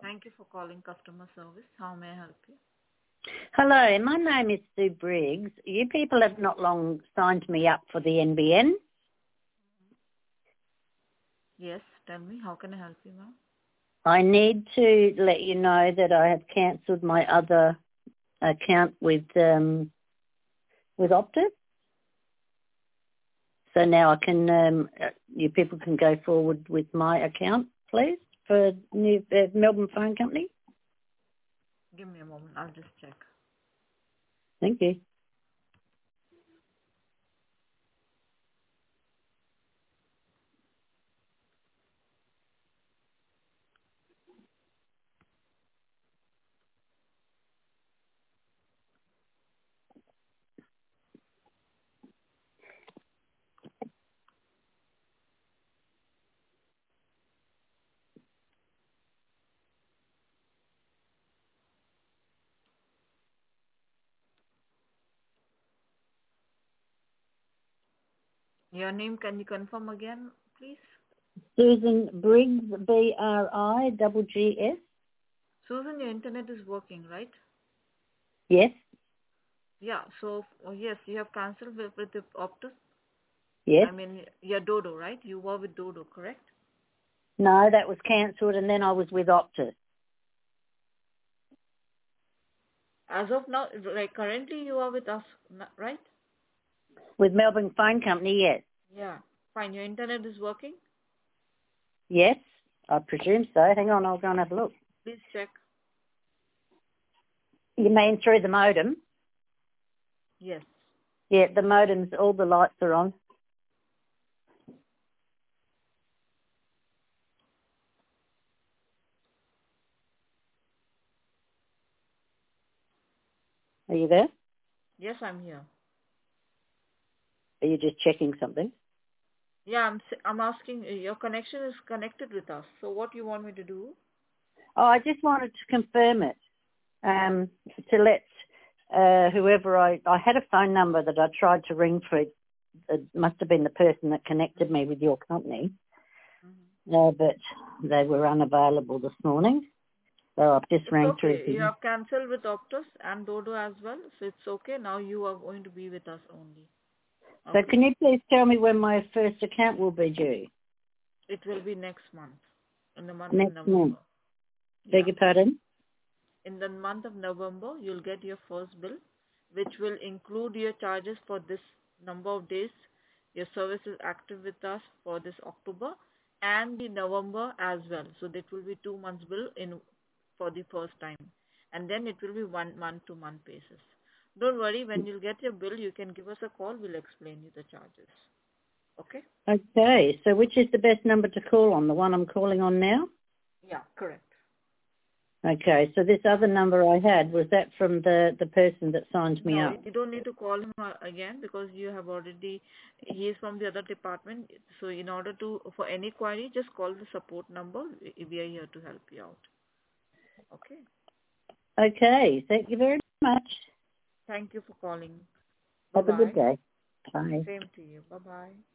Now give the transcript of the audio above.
Thank you for calling customer service. How may I help you? Hello, my name is Sue Briggs. You people have not long signed me up for the NBN. Yes, tell me, how can I help you, ma'am? I need to let you know that I have cancelled my other account with Optus. So now I can, you people can go forward with my account, please, for new Melbourne Phone Company. Give me a moment. I'll just check. Thank you. Your name, can you confirm again, please? Susan Briggs, Briggs. Susan, your internet is working, right? Yes, Yeah, so, yes, you have cancelled with the Optus. yes. I mean, you're Dodo, right? You were with Dodo, correct? No, that was cancelled and then I was with Optus. As of now, like currently you are with us, right? With Melbourne Phone Company, yes. Yeah. Fine. Your internet is working? Yes, I presume so. Hang on, I'll go and have a look. Please check. You mean through the modem? Yes. Yeah, the modem's, all the lights are on. Are you there? Yes, I'm here. Are you just checking something? Yeah, I'm asking, your connection is connected with us. So what do you want me to do? Oh, I just wanted to confirm it. To let whoever I had a phone number that I tried to ring for. It must have been the person that connected me with your company. But they were unavailable this morning. So I've just It's rang through. okay. You have cancelled with Optus and Dodo as well. So it's okay. Now you are going to be with us only. So Okay? can you please tell me when my first account will be due? It will be next month. In the month of Next month. November. Beg Yeah. your pardon? In the month of November, you'll get your first bill, which will include your charges for this number of days. Your service is active with us for this October and the November as well. So that will be 2 months bill for the first time. And then it will be 1 month to month basis. Don't worry, when you'll get your bill, you can give us a call. We'll explain you the charges. Okay? Okay, so which is the best number to call on? The one I'm calling on now? Yeah, correct. Okay, so this other number I had, was that from the person that signed me No, up? you don't need to call him again because you have already, he is from the other department. So in order to, for any query, just call the support number. We are here to help you out. Okay. Okay, thank you very much. Thank you for calling. Have a good Bye-bye. day. Bye. Same to you. Bye-bye.